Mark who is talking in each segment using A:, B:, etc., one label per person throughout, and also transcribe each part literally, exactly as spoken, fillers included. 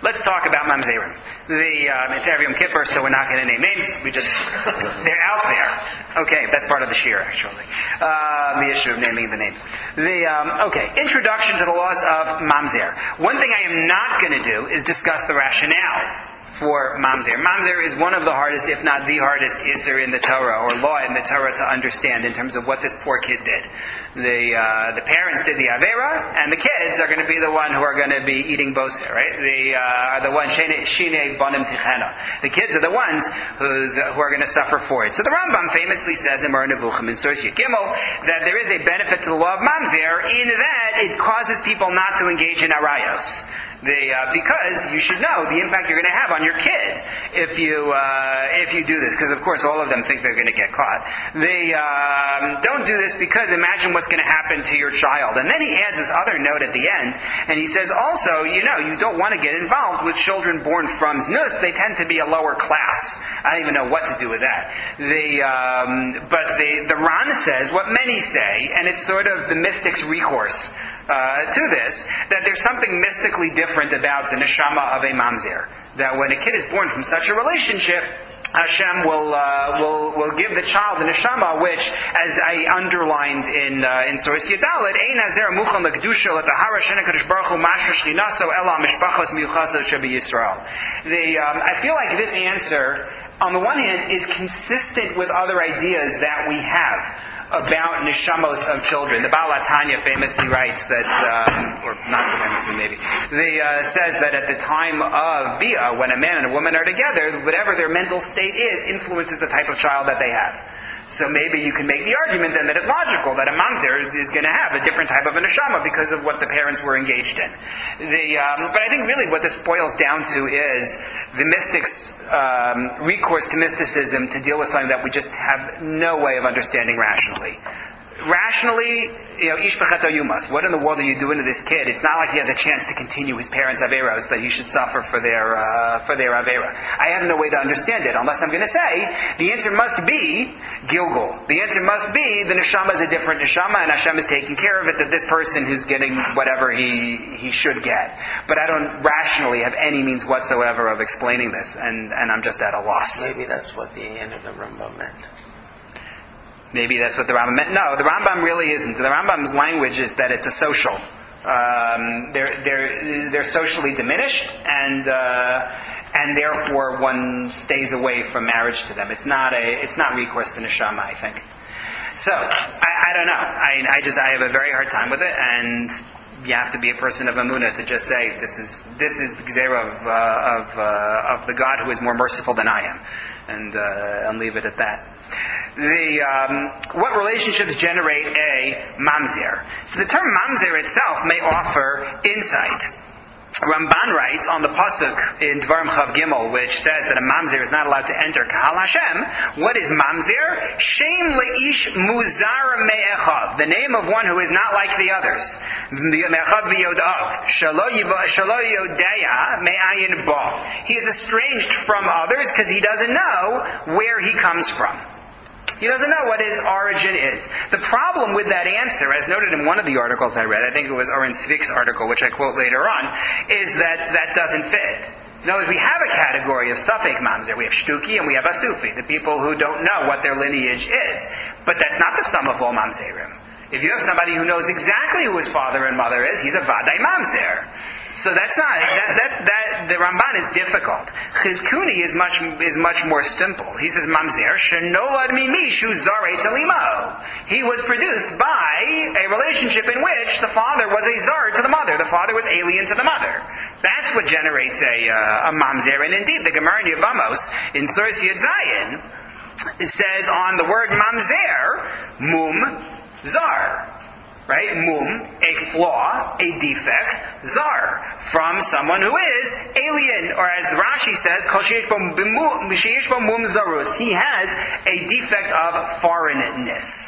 A: let's talk about mamzerim. The um, it's every Yom Kippur, so we're not going to name names. We just they're out there. Okay, that's part of the shir actually. Uh, the issue of naming the names. The um, okay introduction to the laws of mamzer. One thing I am not going to do is discuss the rationale for mamzer. Mamzer is one of the hardest, if not the hardest, isser in the Torah, or law in the Torah to understand in terms of what this poor kid did. The uh, the parents did the avera, and the kids are going to be the one who are going to be eating boser, right? The uh, are the ones shine banim tichena. The kids are the ones who's, who are going to suffer for it. So the Rambam famously says in Moreh Nevuchim in Source Gimel that there is a benefit to the law of mamzer in that it causes people not to engage in arayos. The, uh, because you should know the impact you're going to have on your kid if you uh, if you do this. Because of course all of them think they're going to get caught. They um, don't do this because imagine what's going to happen to your child. And then he adds this other note at the end, and he says also, you know, you don't want to get involved with children born from znus. They tend to be a lower class. I don't even know what to do with that. The um, but the the Ran says what many say, and it's sort of the mystic's recourse Uh, to this, that there's something mystically different about the neshama of a mamzer. That when a kid is born from such a relationship, Hashem will uh, will will give the child the neshama, which, as I underlined in uh, in Source Yadalit, ein hazer muchal lekdusha letahara shena kadosh baruch hu mashra shchinaso ela mishpachos miyuchasos shebi Yisrael. The um, I feel like this answer, on the one hand, is consistent with other ideas that we have about neshamos of children. The Baal HaTanya famously writes that, um, or not so famously maybe, they uh, says that at the time of Bia, when a man and a woman are together, whatever their mental state is influences the type of child that they have. So maybe you can make the argument then that it's logical that a mamzer is going to have a different type of a neshama because of what the parents were engaged in. The, um, but I think really what this boils down to is the mystics' um, recourse to mysticism to deal with something that we just have no way of understanding rationally. Rationally, you know, ish b'chato yumas. What in the world are you doing to this kid? It's not like he has a chance to continue his parents' averos, that he should suffer for their uh, for their avera. I have no way to understand it, unless I'm going to say the answer must be Gilgul. The answer must be the neshama is a different neshama, and Hashem is taking care of it. That this person who's getting whatever he he should get. But I don't rationally have any means whatsoever of explaining this, and and I'm just at a loss.
B: Maybe that's what the end of the Rambam meant.
A: Maybe that's what the Rambam meant. No, the Rambam really isn't. The Rambam's language is that it's a social. Um, they're they're they're socially diminished, and uh, and therefore one stays away from marriage to them. It's not a it's not recourse to neshama, I think. So I, I don't know. I I just I have a very hard time with it, and you have to be a person of emunah to just say this is this is the gzera of uh, of uh, of the God who is more merciful than I am, and uh, and leave it at that. The um, what relationships generate a mamzer? So the term mamzer itself may offer insight. Ramban writes on the pasuk in Dvarim Chav Gimel, which says that a mamzer is not allowed to enter Kahal Hashem. What is mamzer? Shem leish muzar me'echav, the name of one who is not like the others. Me'echav v'yodav shalo yodaya me'ayin ba. He is estranged from others because he doesn't know where he comes from. He doesn't know what his origin is. The problem with that answer, as noted in one of the articles I read, I think it was Oren Zvik's article, which I quote later on, is that that doesn't fit. In other words, we have a category of Safek Mamzer. We have Shtuki and we have Asufi, the people who don't know what their lineage is. But that's not the sum of all Mamzerim. If you have somebody who knows exactly who his father and mother is, he's a Vadai Mamzer. So that's not that, that that the Ramban is difficult. Chizkuni is much is much more simple. He says Mamzer shenolad mimishu zarei talimo. He was produced by a relationship in which the father was a zar to the mother. The father was alien to the mother. That's what generates a uh, a Mamzer. And indeed, the Gemara in Yevamos in Source Yud Zayin it says on the word Mamzer mum zar. Right? Mum, a flaw, a defect, zar, from someone who is alien, or as Rashi says, mum zarus, he has a defect of foreignness.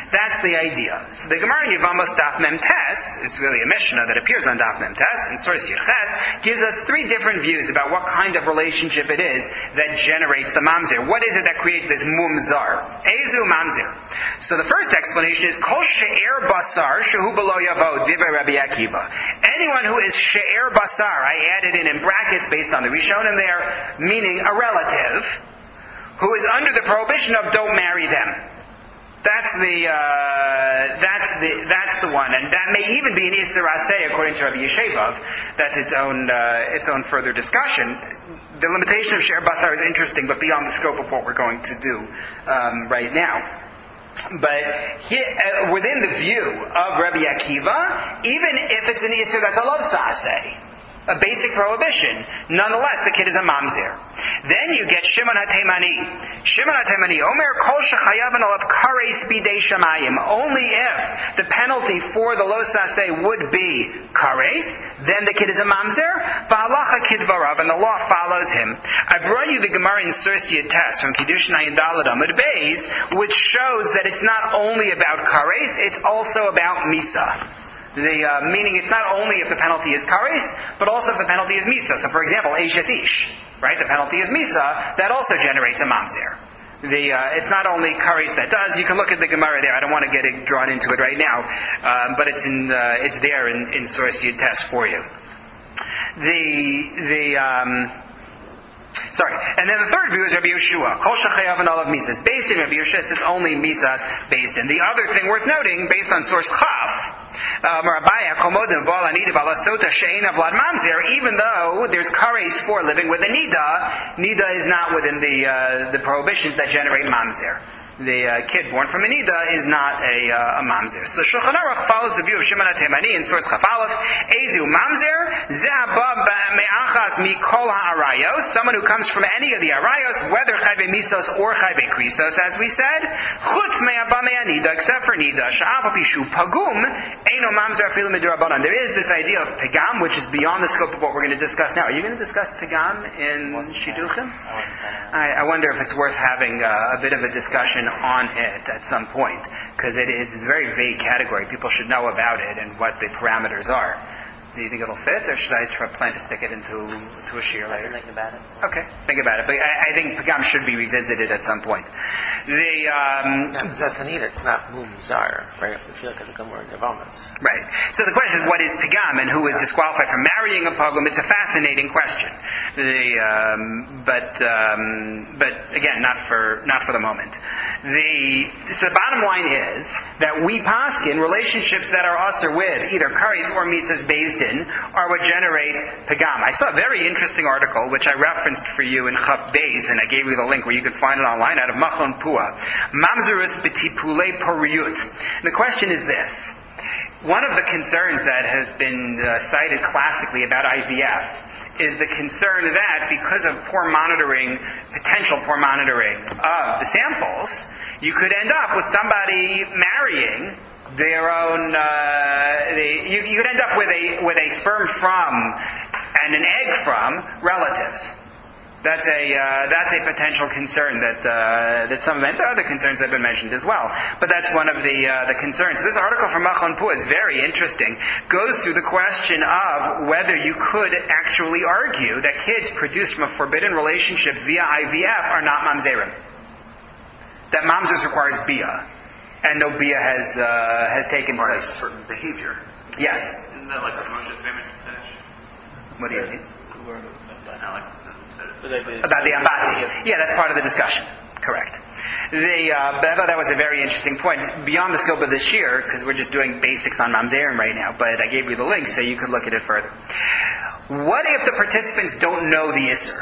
A: That's the idea. So the Gemara in Yevamos Daf Mem Tes, it's really a Mishnah that appears on Daf Mem Tes, and Source Yerches, gives us three different views about what kind of relationship it is that generates the mamzer. What is it that creates this mumzar? Ezu mamzer. So the first explanation is Kol she'er basar shehu below yavo divrei Rabbi Akiva. Anyone who is she'er basar, I added in in brackets based on the Rishonim there, meaning a relative, who is under the prohibition of don't marry them. That's the uh, that's the that's the one, and that may even be an Isser Aseh according to Rabbi Yeshevov. That's its own uh, its own further discussion. The limitation of She'er Basar is interesting, but beyond the scope of what we're going to do um, right now. But he, uh, within the view of Rabbi Akiva, even if it's an Isser that's a Lo Saseh, a basic prohibition, nonetheless the kid is a mamzer. Then you get Shimon HaTeimani. Shimon HaTeimani, Omer kol shechayavan olav kares bidei shamayim. Only if the penalty for the lo saseh would be kares, then the kid is a mamzer. V'halacha kidvarav, and the law follows him. I brought you the Gemara in Sursi Tes from Kiddushin Ayin Daled Amud Beis, which shows that it's not only about kares, it's also about misa. The, uh, meaning it's not only if the penalty is kares, but also if the penalty is misa. So for example, eshes ish, right? The penalty is misa, that also generates a mamzer. The, uh, it's not only kares that does. You can look at the Gemara there. I don't want to get it drawn into it right now, um, but it's in, uh, it's there in, in Source Yud Tes for you. The, the, um, Sorry. And then the third view is Rabbi Yeshua. Kol shechayav and all of misas. Based in Rabbi Yeshua says only misas based in. The other thing worth noting, based on source Chaf, even though there's kares for living with a nida, nida is not within the uh, the prohibitions that generate mamzer. The uh, kid born from a nida is not a, uh, a mamzer. So the Shulchan Aruch follows the view of Shimon HaTeimani in source Chaf Aleph. Ezu mamzer zehaba me'achas mikol ha'arayos. Someone who comes from any of the arayos, whether chayve misos or chayve krisos, as we said. Chutz me'aba me'anida, except for nida. Sha'af apishu pagum eino mamzer afilu midurabanan. There is this idea of pagam, which is beyond the scope of what we're going to discuss now. Are you going to discuss pagam in Shidduchim? I, I wonder if it's worth having uh, a bit of a discussion on it at some point, because it is a very vague category. People should know about it and what the parameters are. Do you think it'll fit, or should I try, plan to stick it into to a shear later?
B: Think about it.
A: Okay, think about it. But I, I think Pagam should be revisited at some point. The um,
B: no, Zatanita, it's not mumzar, right? If you look at the Gemara in Yevamos.
A: Right. So the question is, what is Pagam and who is disqualified from marrying a Pagam? It's a fascinating question. The um, but um, but again, not for not for the moment. The so the bottom line is that we paskin relationships that are usher with either kares or misas based in are what generate pagam. I saw a very interesting article which I referenced for you in Chaf Beis, and I gave you the link where you can find it online out of Machon Pua. Mamzerus betipule poriyut. The question is this: one of the concerns that has been uh, cited classically about I V F is the concern that because of poor monitoring, potential poor monitoring of the samples, you could end up with somebody marrying their own. Uh, the, you, you could end up with a with a sperm from and an egg from relatives. That's a uh, that's a potential concern that uh, that some of the other concerns have been mentioned as well. But that's one of the uh, the concerns. This article from Machon Pua is very interesting. Goes through the question of whether you could actually argue that kids produced from a forbidden relationship via I V F are not mamzerim. That mamzers requires bia, and no bia has uh, has taken place.
C: Certain behavior.
A: Yes.
C: Isn't that like Moshe's famous fetish?
A: What do you mean?
C: Alex.
A: About the ambati. Yeah, that's part of the discussion. Correct. The, uh, but I thought that was a very interesting point. Beyond the scope of this year, because we're just doing basics on mamzerim right now, but I gave you the link so you could look at it further. What if the participants don't know the Isser?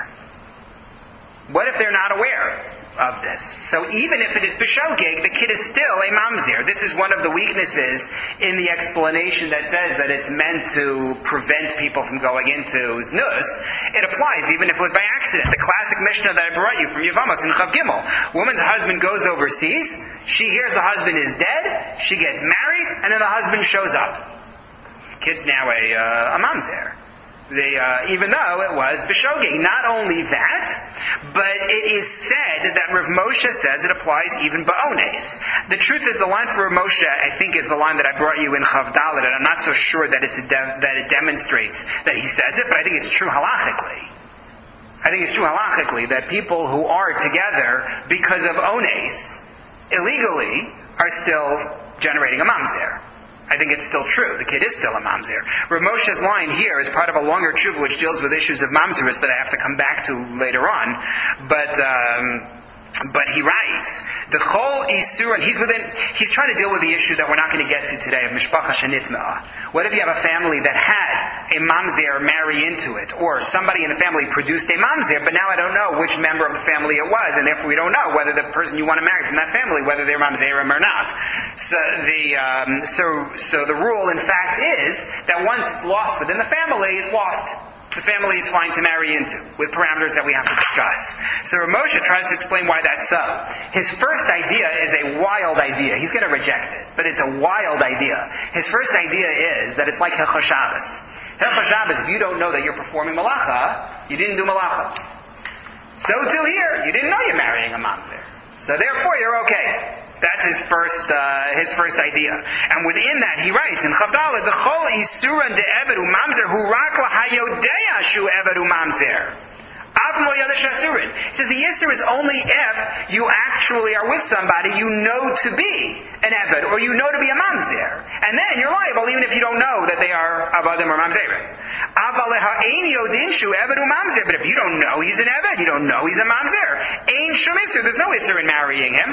A: What if they're not aware of this? So even if it is b'shogeg, the kid is still a mamzer. This is one of the weaknesses in the explanation that says that it's meant to prevent people from going into znus. It applies even if it was by accident. The classic Mishnah that I brought you from Yevamos in Chav Gimel. Woman's husband goes overseas. She hears the husband is dead. She gets married, and then the husband shows up. Kid's now a, uh, a mamzer. The, uh, even though it was b'shogeg. Not only that, but it is said that Rav Moshe says it applies even ba'ones. The truth is, the line for Rav Moshe, I think, is the line that I brought you in Chav Dalet, and I'm not so sure that it's a de- that it demonstrates that he says it, but I think it's true halachically. I think it's true halachically that people who are together because of ones illegally are still generating a mamzer. I think it's still true. The kid is still a mamzer. Rav Moshe's line here is part of a longer tshuva which deals with issues of mamzerus that I have to come back to later on. But um, but he writes the chol isur, and he's within. He's trying to deal with the issue that we're not going to get to today of mishpacha shenitma. What if you have a family that had a mamzer marry into it, or somebody in the family produced a mamzer, but now I don't know which member of the family it was, and therefore we don't know whether the person you want to marry from that family, whether they're mamzerim or not. So the um, so so the rule, in fact, is that once it's lost within the family, it's lost. The family is fine to marry into, with parameters that we have to discuss. So Rav Moshe tries to explain why that's so. His first idea is a wild idea. He's going to reject it, but it's a wild idea. His first idea is that it's like Hilchos Shabbos. Hilchos Shabbos, if you don't know that you're performing malacha, you didn't do malacha. So too here, you didn't know you're marrying a mamzer. So therefore you're okay. That's his first uh, his first idea. And within that, he writes in Chavdalah, the chol isuran de evedu mamzer hu rak lahayodea shu evedu mamzer. He says the Yisr is only if you actually are with somebody you know to be an Eved, or you know to be a Mamzer. And then you're liable even if you don't know that they are Avadim or Mamzerim. But if you don't know he's an Eved, you don't know he's a Mamzer. Ein shum Isser, there's no Isser in marrying him.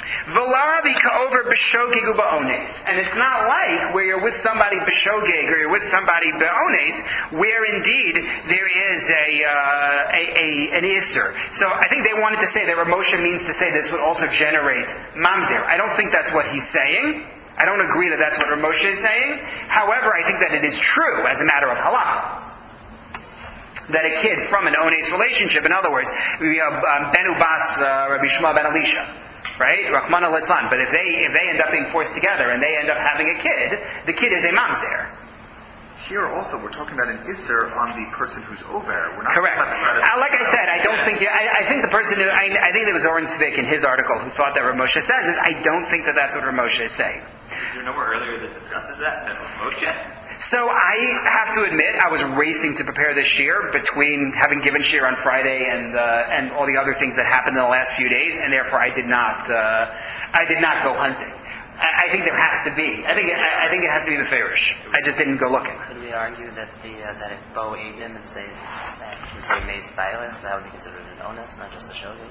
A: And it's not like where you're with somebody b'shogeg or you're with somebody be'ones, where indeed there is a, uh, a, a an Isser. So I think they wanted to say that Rav Moshe means to say this would also generate mamzer. I don't think that's what he's saying. I don't agree that that's what Rav Moshe is saying. However, I think that it is true as a matter of halacha that a kid from an ones relationship, in other words, we have um, Benu Bas uh, Rabbi Shmuel ben Elisha, right? Rahmana Litzlan. But if they if they end up being forced together and they end up having a kid, the kid is a mamzer.
D: Here also, we're talking about an Isser on the person who's over. We're not
A: Correct.
D: talking about
A: Uh, like I said, I don't think, I, I think the person who, I, I think there was Oren Svik in his article who thought that Rav Moshe says this. I don't think that that's what Rav Moshe is saying.
C: Is there nowhere earlier that discusses that than Rav Moshe?
A: So I have to admit, I was racing to prepare this shir between having given shir on Friday and uh, and all the other things that happened in the last few days, and therefore I did not, uh, I did not go hunting. I think there has to be. I think it, I think it has to be the Farish. I just didn't go looking.
B: Could we argue that the uh, that if Bo ate him and say that he say Meis Bailach, that would be considered an onus, not just a shogeg?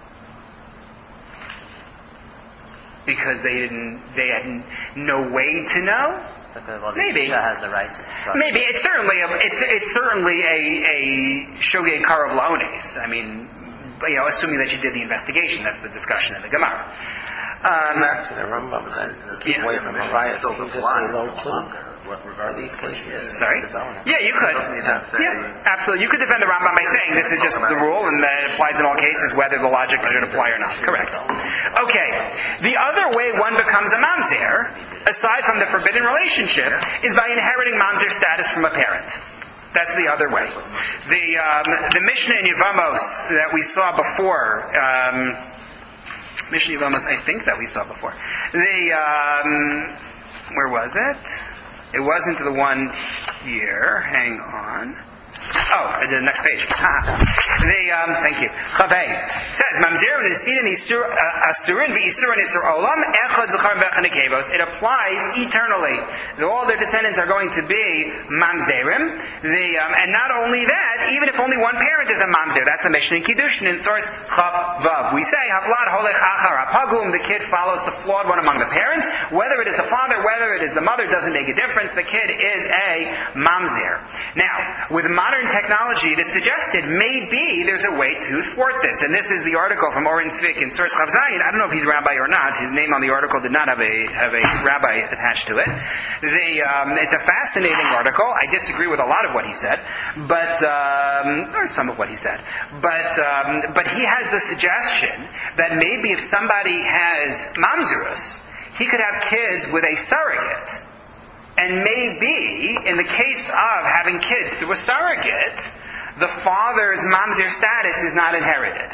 A: Because they didn't, they had no way to know.
B: Because, well, the
A: Maybe.
B: Isha has the right to trust.
A: Maybe it's certainly a, it's it's certainly a a shogeg karav laones. I mean, you know, assuming that you did the investigation, that's the discussion in the Gemara. Um,
B: Back to the Rambam then. Keep
A: yeah.
B: away from the riots. Can you just say low plug for these cases?
A: Sorry? Yeah, you could. Yeah, absolutely. You could defend the Rambam by saying this is just the rule and that it applies in all cases, whether the logic should apply or not. Correct. Okay. The other way one becomes a mamzer, aside from the forbidden relationship, is by inheriting mamzer status from a parent. That's the other way. The um, the Mishnah in Yevamos that we saw before. Um, Mishnah Yevamos, I think that we saw before. The um, where was it? It wasn't the one here. Hang on. Oh, the next page. the um, thank you. Chavei says Mamzerim Nesirin Asurin v'Isurin Isur Olam Echad Zechar V'Echad Nekevos. It applies eternally. All their descendants are going to be Mamzerim. The um, and not only that, even if only one parent is a Mamzer, that's the Mishnah in Kiddushin in source Chav Vav. We say Havlad Holech Achar Apagum. The kid follows the flawed one among the parents. Whether it is the father, whether it is the mother, doesn't make a difference. The kid is a Mamzer. Now, with modern technology, it is suggested maybe there's a way to thwart this. And this is the article from Oren Svik in Source Chav Zayin. I don't know if he's rabbi or not. His name on the article did not have a have a rabbi attached to it. The, um, it's a fascinating article. I disagree with a lot of what he said, but um, or some of what he said. But um, but he has the suggestion that maybe if somebody has mamzerus, he could have kids with a surrogate. And maybe, in the case of having kids through a surrogate, the father's mamzer status is not inherited.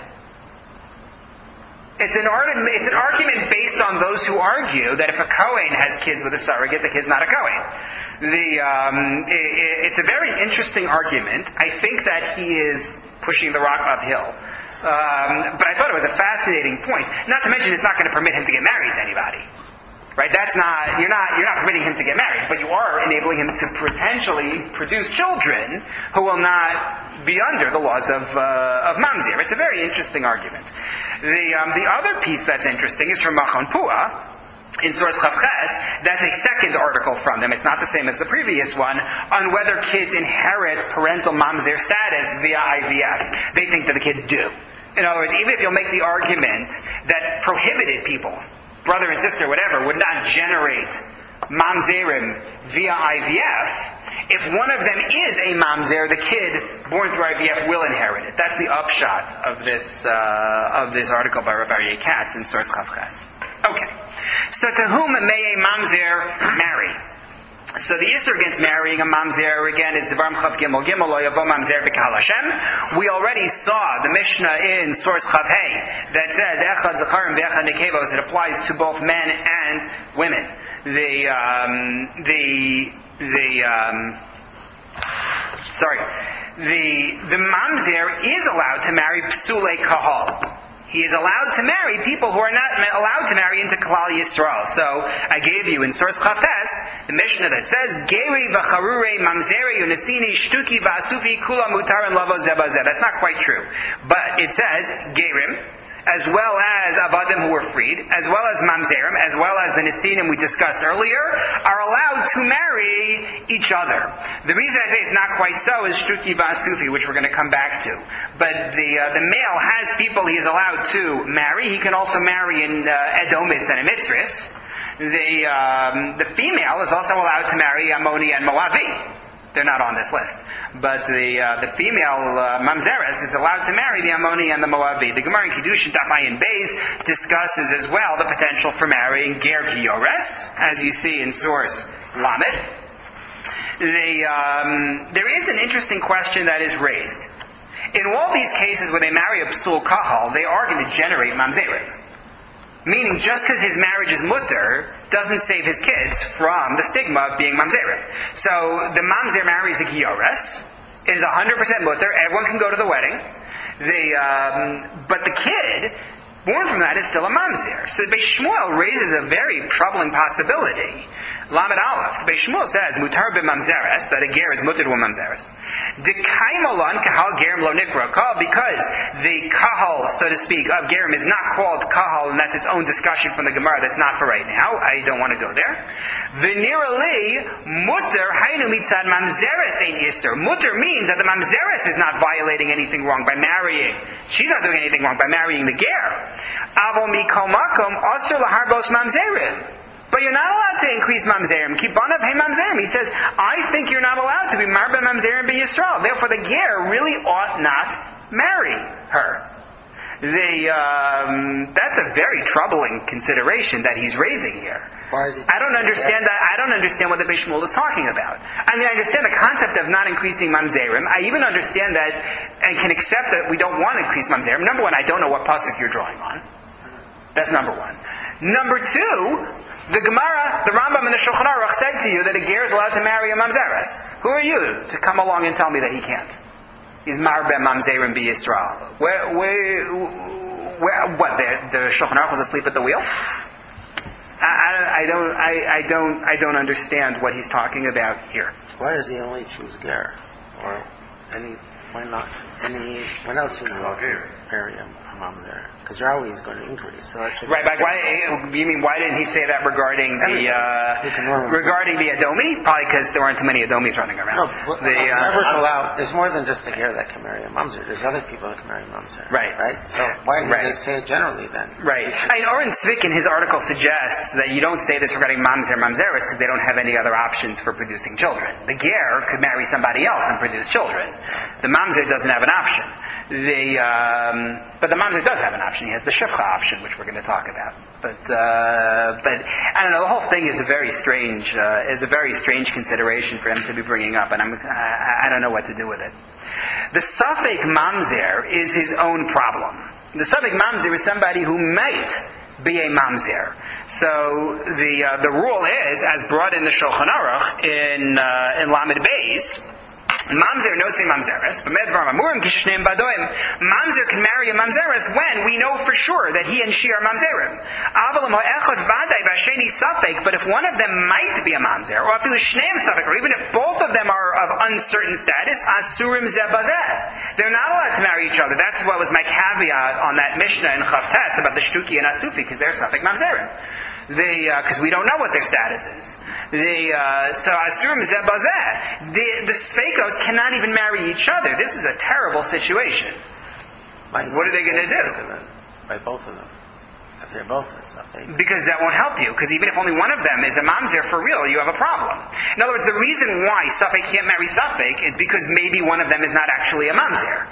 A: It's an, art, it's an argument based on those who argue that if a Kohen has kids with a surrogate, the kid's not a Kohen. The, um, it, it's a very interesting argument. I think that he is pushing the rock uphill. Um, but I thought it was a fascinating point. Not to mention it's not going to permit him to get married to anybody. Right? That's not, you're not, you're not permitting him to get married, but you are enabling him to potentially produce children who will not be under the laws of, uh, of Mamzer. It's a very interesting argument. The, um, the other piece that's interesting is from Machon Pua, in source Chavches. That's a second article from them. It's not the same as the previous one, on whether kids inherit parental Mamzer status via I V F. They think that the kids do. In other words, even if you'll make the argument that prohibited people, brother and sister, whatever, would not generate mamzerim via I V F, if one of them is a mamzer, the kid born through I V F will inherit it. That's the upshot of this uh, of this article by Rav Aryeh Katz in Source Chavches. Okay, so to whom may a mamzer marry? So the issur against marrying a mamzer, again, is Devarim Chav Gimel Gimel Lo Yavo Mamzer B'Kahal Hashem. We already saw the Mishnah in Source Chav Hey that says Echad Zacharim V'Echad Nekevos. It applies to both men and women. The um, the the um, sorry the the mamzer is allowed to marry psulei kahal. He is allowed to marry people who are not allowed to marry into Klal Yisrael. So I gave you in Source Chavches the Mishnah that says Geri v'charurei mamzeri unesini shtuki v'asufi kula mutar and lavo zeba zeh. That's not quite true, but it says Gerim, as well as avadim who were freed, as well as mamzerim, as well as the nesinim we discussed earlier, are allowed to marry each other. The reason I say it's not quite so is shtuki v'asufi, which we're going to come back to. But the uh, the male has people he is allowed to marry. He can also marry in uh, Edomis and in Mitzris. The um, the female is also allowed to marry Ammoni and Moavi. They're not on this list. But the uh, the female uh, mamzeres is allowed to marry the Ammoni and the Moavi. The Gemara in Kiddushin Daf Ayin Beis discusses as well the potential for marrying Ger Yores, as you see in source Lamed. The, um, there is an interesting question that is raised. In all these cases where they marry a psul kahal, they are going to generate mamzerim. Meaning, just because his marriage is mutter doesn't save his kids from the stigma of being mamzerim. So the mamzer marries a giyores. It is one hundred percent mutter. Everyone can go to the wedding. The, um, but the kid born from that is still a mamzer. So the Beis Shmuel raises a very troubling possibility. Lamed Aleph. The Beis Shmuel says, mutar b'mamzeres, that a ger is mutar b'mamzeres. Dekaimalon kahal gerim lo nikra kahal, because the kahal, so to speak, of gerim is not called kahal, and that's its own discussion from the Gemara. That's not for right now. I don't want to go there. V'nirali mutar hainu mitzad mamzeres ein issur. Mutar means that the mamzeres is not violating anything wrong by marrying. She's not doing anything wrong by marrying the ger. Avol mikol makom asur laharbos mamzerim. But you're not allowed to increase mamzerim. Kibanav hey mamzerim. He says, I think you're not allowed to be marba mamzerim be Yisrael. Therefore, the ger really ought not marry her. The um, that's a very troubling consideration that he's raising here.
E: Why is he
A: I don't understand that. I don't understand what the Beis Shmuel is talking about. I mean, I understand the concept of not increasing mamzerim. I even understand that and can accept that we don't want to increase mamzerim. Number one, I don't know what pasuk you're drawing on. That's number one. Number two, the Gemara, the Rambam, and the Shulchan Aruch said to you that a ger is allowed to marry a mamzeres. Who are you to come along and tell me that he can't? He's marbe mamzerim be Yisrael. Where, where, where, what? The, the Shulchan Aruch was asleep at the wheel? I, I, I don't, I, I don't, I don't understand what he's talking about here.
E: Why does he only choose ger, or any? Why not any? Why not choose marry a mamzer? Because they're always going to increase. So right,
A: but why? You mean why didn't he say that regarding the uh, regarding the Adomi? Probably because there aren't too many Adomis running around.
E: No, but
A: the, uh,
E: allowed, there's more than just the ger that can marry a mamzer. There's other people that can marry a mamzer.
A: Right.
E: Right. So why didn't
A: right.
E: he just say it generally then?
A: Right. I mean, Oren Tzvik in his article suggests that you don't say this regarding mamzer mamzeres because they don't have any other options for producing children. The ger could marry somebody else and produce children. The mamzer doesn't have an option. The um, but the mamzer does have an option. He has the shivcha option, which we're going to talk about. But uh, but I don't know. The whole thing is a very strange uh, is a very strange consideration for him to be bringing up, and I'm I, I don't know what to do with it. The safek mamzer is his own problem. The safek mamzer is somebody who might be a mamzer. So the uh, the rule is, as brought in the Shulchan Aruch in uh, in Lamed Beis. Mamzer no say mamzeres, but medvar mamurim kishneim badoim. Mamzer can marry a mamzeres when we know for sure that he and she are mamzerim. Avalim ha'echad vaday v'asheni safek. But if one of them might be a mamzer, or if it was shneim safek, or even if both of them are of uncertain status, asurim zebazeh. They're not allowed to marry each other. That's what was my caveat on that Mishnah in Chavtes about the shtuki and asufi, because they're safek mamzerim. They, because uh, we don't know what their status is. They, uh, so asurim zebazeh. The the sfeikos cannot even marry each other. This is a terrible situation.
E: Why
A: what are they going to do?
E: By both of them, if they're both a safek.
A: Because that won't help you. Because even if only one of them is a mamzer for real, you have a problem. In other words, the reason why safek can't marry safek is because maybe one of them is not actually a mamzer.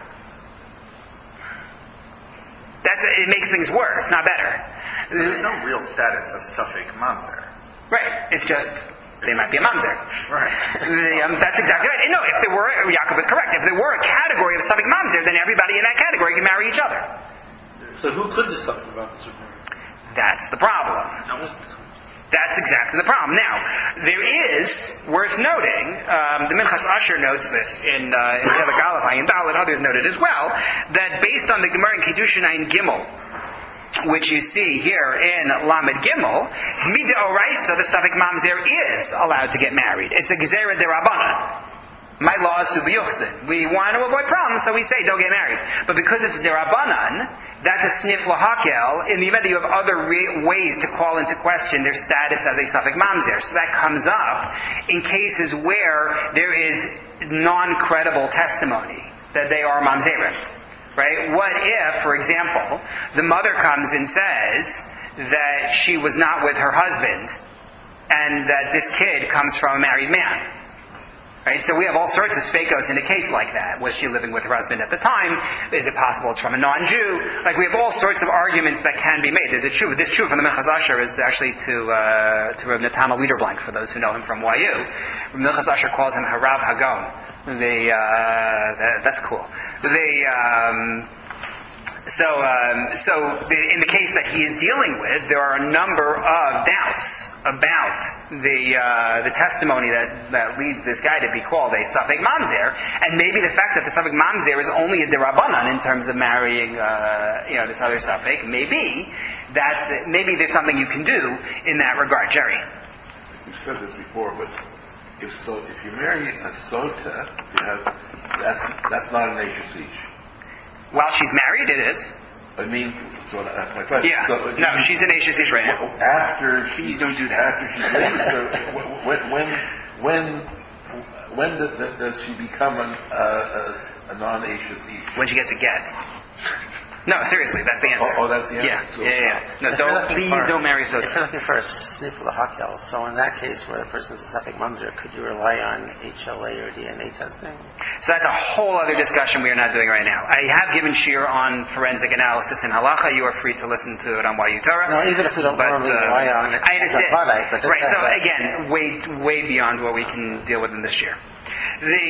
A: That's it makes things worse, not better.
D: So there's no real status of safek mamzer.
A: Right. It's just they might be a mamzer.
D: Right.
A: The, um, that's exactly right. No, if there were, Yaakov is correct. If there were a category of safek mamzer, then everybody in that category can marry each other.
F: So who could the safek mamzer marry?
A: That's the problem. That's exactly the problem. Now, there is, worth noting, um, the Minchas Asher notes this in uh, in Chelik Aleph, Ayin Dalet, others noted as well, that based on the Gemara in Kiddushin Ayin Gimel, which you see here in Lamed Gimel, Mida Oraisa, the safek mamzer is allowed to get married. It's the Gezerah Derabanan. My law is subiyuchsin. We want to avoid problems, so we say don't get married. But because it's Derabanan, that's a snif lahakel in the event that you have other re- ways to call into question their status as a safek mamzer. So that comes up in cases where there is non-credible testimony that they are mamzerim. Right? What if, for example, the mother comes and says that she was not with her husband and that this kid comes from a married man? Right? So we have all sorts of sfeikos in a case like that. Was she living with her husband at the time? Is it possible it's from a non-Jew? Like we have all sorts of arguments that can be made. There's a truth. This truth from the Minchas Asher is actually to uh, to Rav Nathanael Liederblank, for those who know him from Y U. Minchas Asher calls him Harav Hagon. The uh, that, that's cool. The um, so um, so the, in the case that he is dealing with, there are a number of doubts about the uh, the testimony that, that leads this guy to be called a safek mamzer, and maybe the fact that the safek mamzer is only a derabanan in terms of marrying uh, you know this other safek. Maybe that's maybe there's something you can do in that regard, Jerry.
G: You've said this before, but if so, if you marry a sota, you have that's that's not an Ashes each.
A: While she's married, it is.
G: I mean, so that's my question.
A: Yeah.
G: So,
A: no, you, she's an Ashes each right now.
G: After she
A: Please don't do that.
G: After she leaves, her, when when when when does, does she become an, uh, a, a non-Ashes each?
A: When she gets a get. No, seriously, that's the answer.
G: Oh, oh that's the answer.
A: Yeah,
G: So,
A: yeah, yeah. No,
E: If
A: don't,
E: you're looking
A: please
E: for-
A: don't marry
E: If you're
A: Sota.
E: looking for a sniff of the hakel, so in that case where the person's a safek mamzer, could you rely on H L A or D N A testing?
A: So that's a whole other discussion we are not doing right now. I have given shiur on forensic analysis in halacha. You are free to listen to it on Y U Torah.
E: No, even if we don't
A: But,
E: normally
A: uh,
E: rely on it.
A: I understand.
E: as a Vadai, but just
A: Right,
E: as
A: so
E: a-
A: again, way, way beyond what we can deal with in this year. The,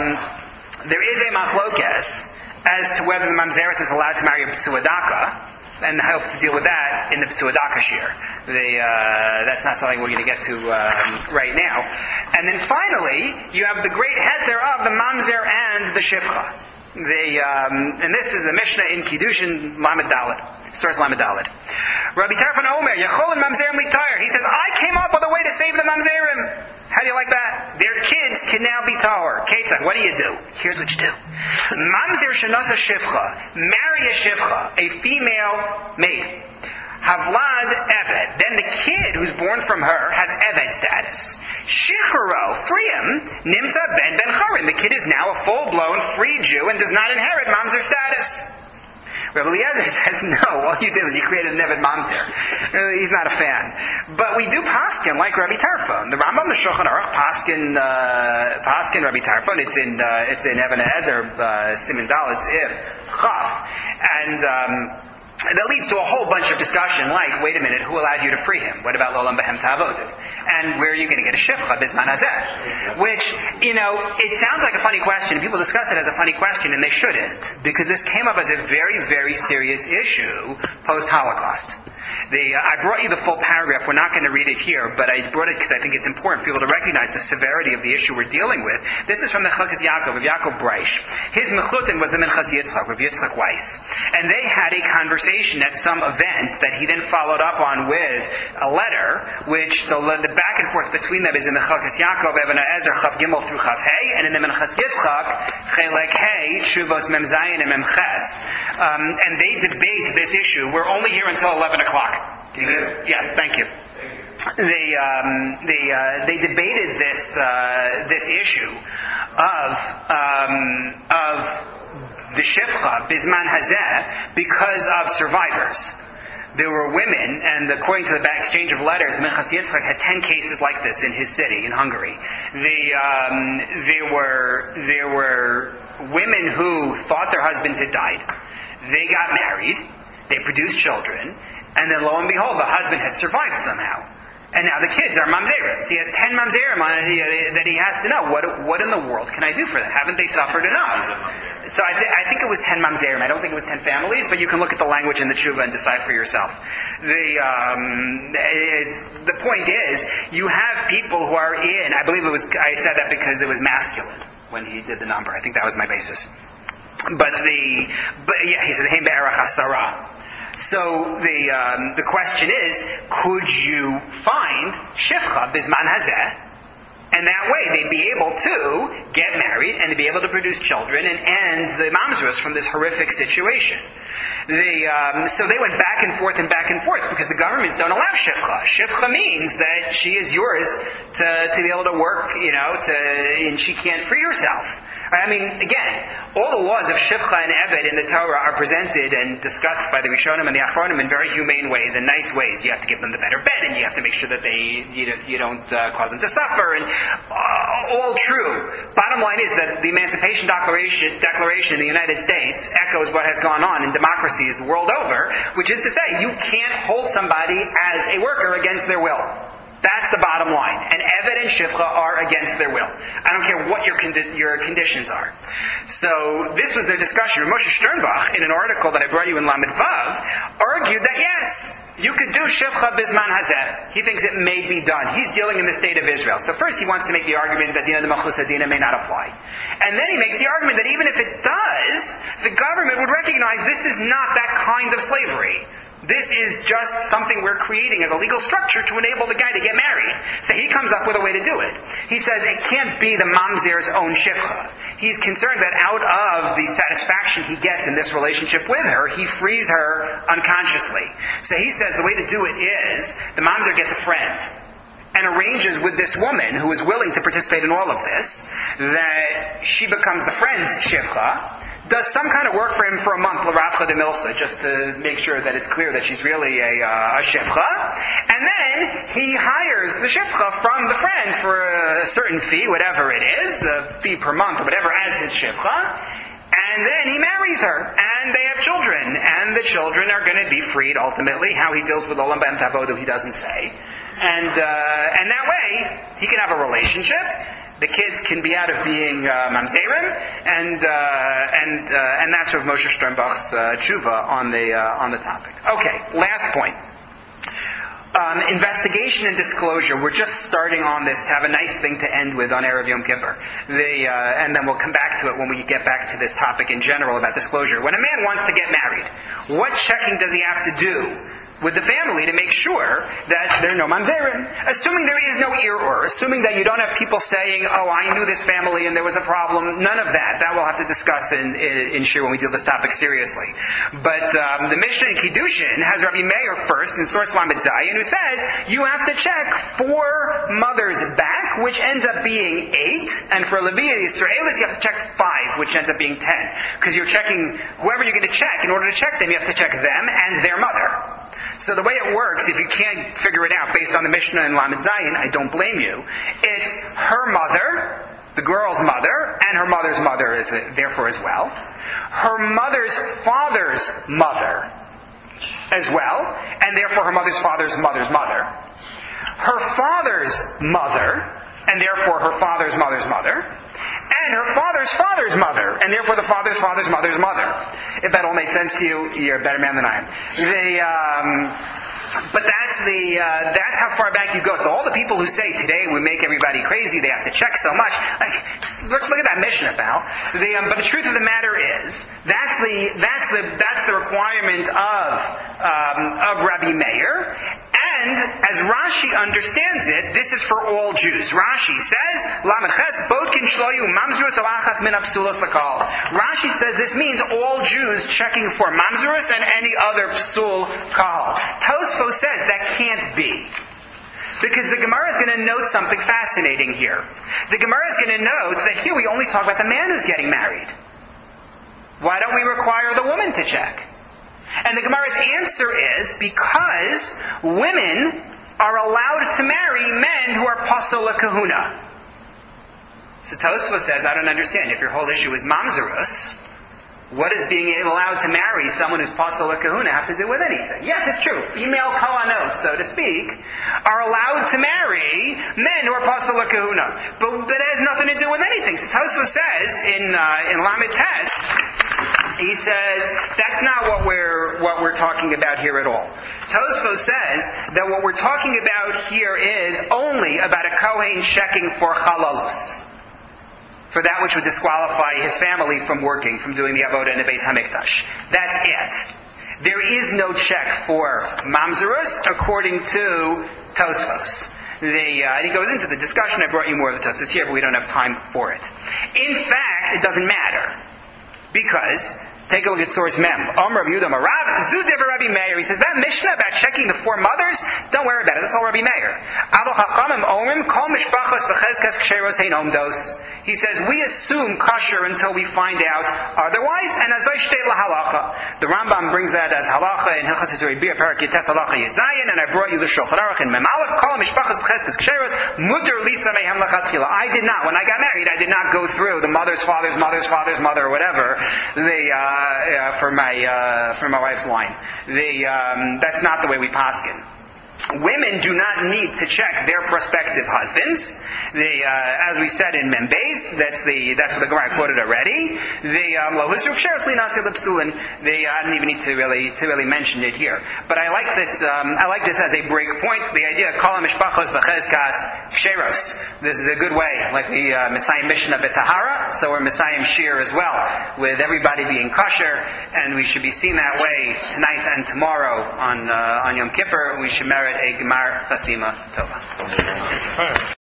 A: um, there is a machlokes as to whether the mamzeres is allowed to marry a p'tuadaka, and I hope to deal with that in the p'tuadaka shir. The, uh, that's not something we're going to get to um, right now. And then finally, you have the great heter of the mamzer and the shivcha. The, um, and this is the Mishnah in Kiddushin Lamed Dalet. Source Lamed Dalet. Rabbi Tarfon Omer, Yecholin Mamzerim Litayr. He says, I came up with a way to save the Mamzerim. How do you like that? Their kids can now be Tahor. Ketzad, what do you do? Here's what you do. Mamzer Shenasa Shivcha. Marry a Shivcha, a female maid. Havlad Eved. Then the kid who's born from her has Eved status. Shichuro, free him. Nimsa Ben Ben Charin. The kid is now a full-blown free Jew and does not inherit Mamzer status. Rabbi Eliezer says, no, all you did was you created a Nevid Mamzer. Uh, he's not a fan. But we do paskin like Rabbi Tarfon. The Rambam, the Shulchan Aruch, paskin, uh, paskin Rabbi Tarfon. It's in, uh, it's in Even Ezer, uh, Siman Dal, it's If, Chaf. And, um, that leads to a whole bunch of discussion, like, wait a minute, who allowed you to free him? What about Lolam Behem Ta'avodu? And where are you going to get a shifcha bisman hazeh? Which, you know, it sounds like a funny question. People discuss it as a funny question, and they shouldn't, because this came up as a very, very serious issue post-Holocaust. The, uh, I brought you the full paragraph. We're not going to read it here, but I brought it because I think it's important for people to recognize the severity of the issue we're dealing with. This is from the Chilkas Yaakov, of Yaakov Breish. His mechutin was the Minchas Yitzchak, Rav Yitzchak Weiss. And they had a conversation at some event that he then followed up on with a letter, which the, the back and forth between them is in the Chilkas Yaakov, Even Ezer, Chav Gimel through Chav Hey, and in the Minchas Yitzchak, Chelek Hey, Shuvos Mem Zayin and Mem Ches. Um, and they debate this issue. We're only here until eleven o'clock. Can you hear? Yes, thank you. They um, they uh, they debated this uh, this issue of um, of the shifcha bisman hazeh because of survivors. There were women, and according to the exchange of letters, Minchas Yitzchak had ten cases like this in his city, in Hungary. The, um, there were there were women who thought their husbands had died. They got married. They produced children. And then lo and behold, the husband had survived somehow. And now the kids are mamzerim. So he has ten mamzerim that he has to know. What what in the world can I do for them? Haven't they suffered enough? So I, th- I think it was ten mamzerim. I don't think it was ten families, but you can look at the language in the tshuva and decide for yourself. The um, is, the point is, you have people who are in, I believe it was, I said that because it was masculine when he did the number. I think that was my basis. But the, but yeah, he said, Hein be'erach hasara. So the um, the question is, could you find shifcha bisman hazeh, and that way they'd be able to get married and to be able to produce children and end the mamzerus from this horrific situation. The, um, so they went back and forth and back and forth because the governments don't allow shifcha. Shifcha means that she is yours to to be able to work, you know, to and she can't free herself. I mean, again, all the laws of Shifcha and Eved in the Torah are presented and discussed by the Rishonim and the Achronim in very humane ways and nice ways. You have to give them the better bed, and you have to make sure that they you, you don't uh, cause them to suffer, and uh, all true. Bottom line is that the Emancipation Declaration, Declaration in the United States echoes what has gone on in democracies the world over, which is to say, you can't hold somebody as a worker against their will. That's the bottom line. And Eved and Shifcha are against their will. I don't care what your condi- your conditions are. So this was their discussion. Moshe Sternbach, in an article that I brought you in Lamed Vav, argued that yes, you could do Shifcha bisman hazeh. He thinks it may be done. He's dealing in the state of Israel. So first he wants to make the argument that Dina de Malchus Adina may not apply. And then he makes the argument that even if it does, the government would recognize this is not that kind of slavery. This is just something we're creating as a legal structure to enable the guy to get married. So he comes up with a way to do it. He says it can't be the mamzer's own shifcha. He's concerned that out of the satisfaction he gets in this relationship with her, he frees her unconsciously. So he says the way to do it is the mamzer gets a friend and arranges with this woman who is willing to participate in all of this that she becomes the friend's shifcha, does some kind of work for him for a month, l'rafcha de milsa, just to make sure that it's clear that she's really a, uh, a shifcha. And then he hires the shifcha from the friend for a certain fee, whatever it is, a fee per month or whatever, as his shifcha. And then he marries her, and they have children, and the children are going to be freed ultimately. How he deals with Olam Behem Ta'avodu, he doesn't say. And uh, and that way, he can have a relationship. The kids can be out of being uh, mamzerim, and uh, and uh, and that's of Moshe Sternbach's uh, tshuva on the uh, on the topic. Okay, last point. Um, investigation and disclosure. We're just starting on this to have a nice thing to end with on Erev Yom Kippur. The, uh, and then we'll come back to it when we get back to this topic in general about disclosure. When a man wants to get married, what checking does he have to do with the family to make sure that there are no mamzerim? Assuming there is no ir-ur, assuming that you don't have people saying, oh, I knew this family and there was a problem, none of that. That we'll have to discuss in, in, in Shir when we deal this topic seriously. But um, the Mishnah in Kiddushin has Rabbi Meir first in Source Lamed Zayin, who says you have to check four mothers back check, which ends up being eight, and for Leviya Yisraelis, you have to check five, which ends up being ten. Because you're checking whoever you're going to check. In order to check them, you have to check them and their mother. So the way it works, if you can't figure it out based on the Mishnah and Lamed Zayin, I don't blame you. It's her mother, the girl's mother, and her mother's mother is therefore as well. Her mother's father's mother as well, and therefore her mother's father's mother's mother. Her father's mother, and therefore her father's mother's mother. And her father's father's mother, and therefore the father's father's mother's mother. If that all makes sense to you, you're a better man than I am. The, um, but that's the uh, that's how far back you go. So all the people who say today we make everybody crazy, they have to check so much. Like, let's look at that Mishnah now. The, um, but the truth of the matter is that's the that's the that's the requirement of um, of Rabbi Meir. And as Rashi understands it, this is for all Jews. Rashi says, Rashi says this means all Jews checking for mamzerus and any other psul kahal. Tosfos says that can't be. Because the Gemara is going to note something fascinating here. The Gemara is going to note that here we only talk about the man who's getting married. Why don't we require the woman to check? And the Gemara's answer is because women are allowed to marry men who are pasol kahuna. So Tosfos says, I don't understand. If your whole issue is mamzerus, what does being allowed to marry someone who's pasol kahuna have to do with anything? Yes, it's true. Female kohanot, so to speak, are allowed to marry men who are pasol kahuna, but that has nothing to do with anything. So Tosfos says in uh, in Lamed Tes, he says that's not what we're what we're talking about here at all. Tosfos says that what we're talking about here is only about a kohen checking for halalos, for that which would disqualify his family from working, from doing the avodah in the Beis Hamikdash. That's it. There is no check for mamzerus according to Tosfos. The, uh, and he goes into the discussion. I brought you more of the Tosfos here, but we don't have time for it. In fact, it doesn't matter. Because, take a look at source Mem. Omer Rabbi Yehuda Marav, Zu Devar Rabbi Meir. He says, that Mishnah about checking the four mothers, don't worry about it. That's all Rabbi Meir. Ado Chachamim Omrim, Kol Mishpachos V'chezkas Ksheros Hein Omdos. He says, we assume kosher until we find out otherwise, and Azoi Shtei LaHalacha. The Rambam brings that as halacha in Hilchos Yisrael Bia Perak Yites Halacha Yitzayin, and I brought you the Shulchan Aruch in Mem Aleph, Kol Mishpachos V'chezkas Ksheros, Mutter Lisa Mehem Lachatchila. I did not, when I got married, I did not go through the mother's father's mother's father's mother or whatever, the, uh, uh, for my, uh, for my wife's line. The, um, that's not the way we paskin. Women do not need to check their prospective husbands. The, uh, as we said in Membeis, that's the that's what the Gemara quoted already. The lo hisruk sheres li nasi l'psulin. They I don't even need to really to really mention it here. But I like this. Um, I like this as a break point. The idea of kol mishpachos v'chezkas sheros. This is a good way, like the uh, Messiah Mishnah B'Tahara. So we're Messiah Shir as well, with everybody being kosher, and we should be seen that way tonight and tomorrow on uh, on Yom Kippur. We should merit a Gemar Chasima Tova.